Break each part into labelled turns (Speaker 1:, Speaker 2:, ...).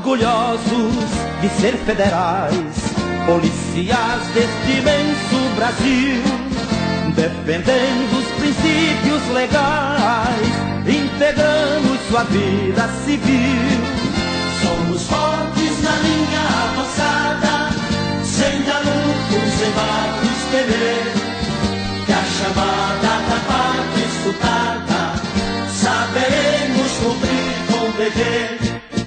Speaker 1: orgulhosos de ser federais, policiais deste imenso Brasil, defendendo os princípios legais, integrando sua vida civil.
Speaker 2: Somos fortes na linha avançada, sem garotos, embates, temer, que a chamada da pátria escutada, saberemos cumprir com dever.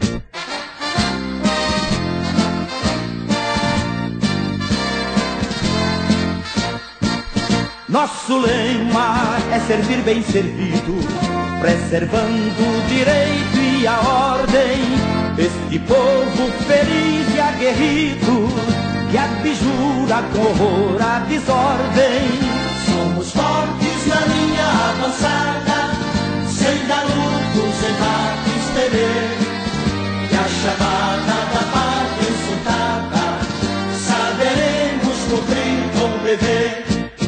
Speaker 1: Nosso lema é servir bem servido, preservando o direito e a ordem. Este povo feliz e aguerrido, que abjura com horror a desordem.
Speaker 2: Somos fortes na linha avançada, sem dar lutos, embates, temer, que a chamada da pátria insultada, saberemos cumprir com dever.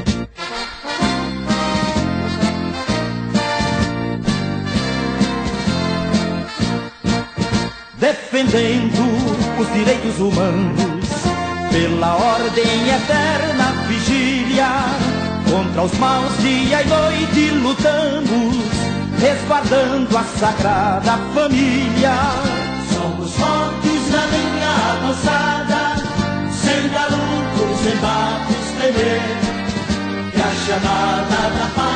Speaker 1: Defendendo os direitos humanos, pela ordem eterna vigília, contra os maus dia e noite lutamos, resguardando a sagrada família.
Speaker 2: Somos fortes na linha avançada, sem garotos, embates, temer, que a chamada da paz